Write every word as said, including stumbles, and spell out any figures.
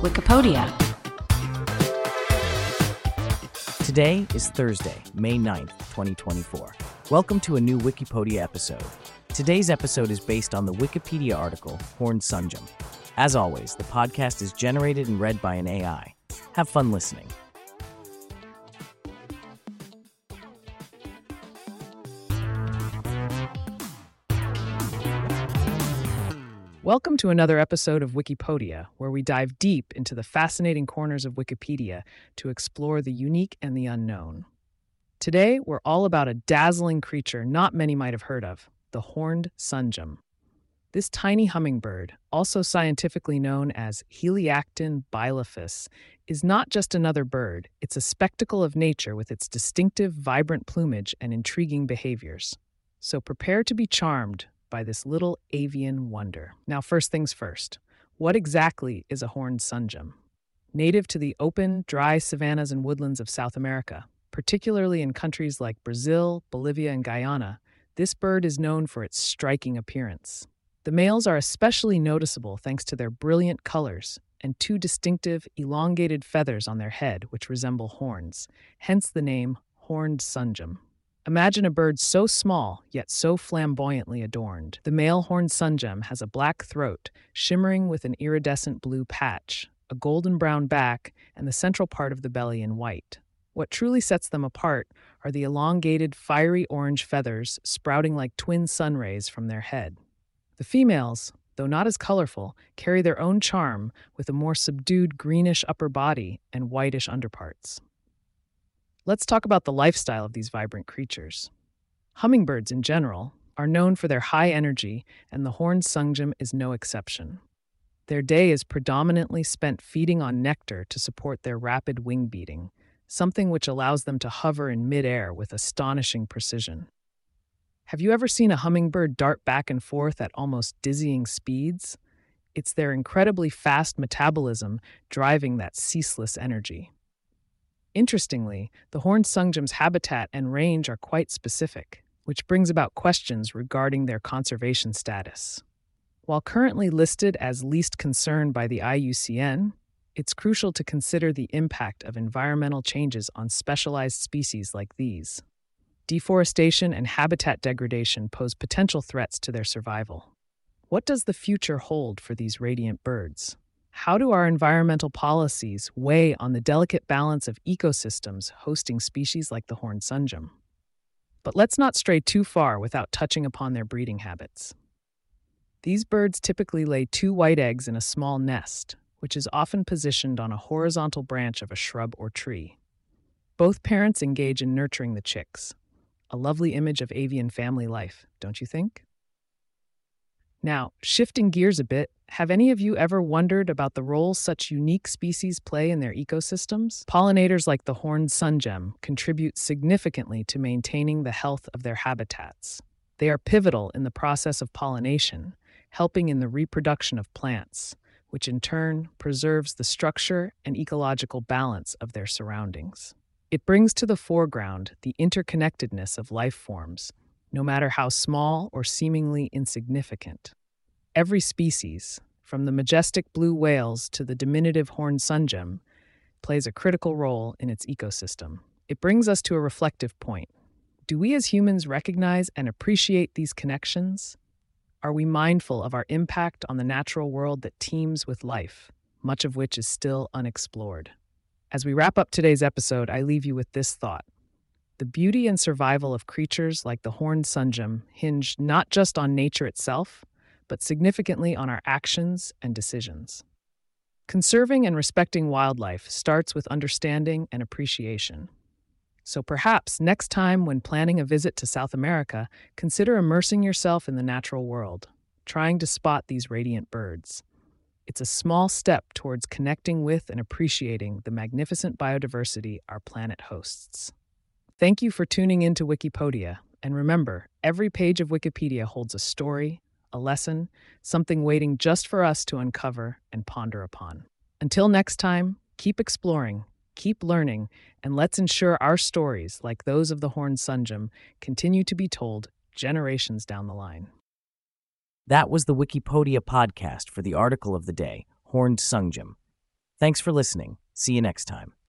Wikipedia. Today is Thursday, May ninth, twenty twenty-four. Welcome to a new Wikipedia episode. Today's episode is based on the Wikipedia article, Horned Sungem. As always, the podcast is generated and read by an A I. Have fun listening. Welcome to another episode of Wikipedia, where we dive deep into the fascinating corners of Wikipedia to explore the unique and the unknown. Today, we're all about a dazzling creature not many might have heard of, the horned sungem. This tiny hummingbird, also scientifically known as Heliactin bilophus, is not just another bird, it's a spectacle of nature with its distinctive, vibrant plumage and intriguing behaviors. So prepare to be charmed by this little avian wonder. Now, first things first, what exactly is a horned sungem? Native to the open, dry savannas and woodlands of South America, particularly in countries like Brazil, Bolivia, and Guyana, this bird is known for its striking appearance. The males are especially noticeable thanks to their brilliant colors and two distinctive, elongated feathers on their head which resemble horns, hence the name horned sungem. Imagine a bird so small, yet so flamboyantly adorned. The male horned sungem has a black throat, shimmering with an iridescent blue patch, a golden brown back, and the central part of the belly in white. What truly sets them apart are the elongated, fiery orange feathers sprouting like twin sun rays from their head. The females, though not as colorful, carry their own charm with a more subdued greenish upper body and whitish underparts. Let's talk about the lifestyle of these vibrant creatures. Hummingbirds in general are known for their high energy, and the horned sungem is no exception. Their day is predominantly spent feeding on nectar to support their rapid wing beating, something which allows them to hover in midair with astonishing precision. Have you ever seen a hummingbird dart back and forth at almost dizzying speeds? It's their incredibly fast metabolism driving that ceaseless energy. Interestingly, the horned sungem's habitat and range are quite specific, which brings about questions regarding their conservation status. While currently listed as least concern by the I U C N, it's crucial to consider the impact of environmental changes on specialized species like these. Deforestation and habitat degradation pose potential threats to their survival. What does the future hold for these radiant birds? How do our environmental policies weigh on the delicate balance of ecosystems hosting species like the horned sungem? But let's not stray too far without touching upon their breeding habits. These birds typically lay two white eggs in a small nest, which is often positioned on a horizontal branch of a shrub or tree. Both parents engage in nurturing the chicks. A lovely image of avian family life, don't you think? Now, shifting gears a bit, have any of you ever wondered about the role such unique species play in their ecosystems? Pollinators like the horned sungem contribute significantly to maintaining the health of their habitats. They are pivotal in the process of pollination, helping in the reproduction of plants, which in turn preserves the structure and ecological balance of their surroundings. It brings to the foreground the interconnectedness of life forms, no matter how small or seemingly insignificant. Every species, from the majestic blue whales to the diminutive horned sungem, plays a critical role in its ecosystem. It brings us to a reflective point. Do we as humans recognize and appreciate these connections? Are we mindful of our impact on the natural world that teems with life, much of which is still unexplored? As we wrap up today's episode, I leave you with this thought. The beauty and survival of creatures like the horned sungem hinge not just on nature itself, but significantly on our actions and decisions. Conserving and respecting wildlife starts with understanding and appreciation. So perhaps next time when planning a visit to South America, consider immersing yourself in the natural world, trying to spot these radiant birds. It's a small step towards connecting with and appreciating the magnificent biodiversity our planet hosts. Thank you for tuning in to Wikipedia, and remember, every page of Wikipedia holds a story, a lesson, something waiting just for us to uncover and ponder upon. Until next time, keep exploring, keep learning, and let's ensure our stories, like those of the horned sungem, continue to be told generations down the line. That was the Wikipedia podcast for the article of the day, Horned Sungem. Thanks for listening. See you next time.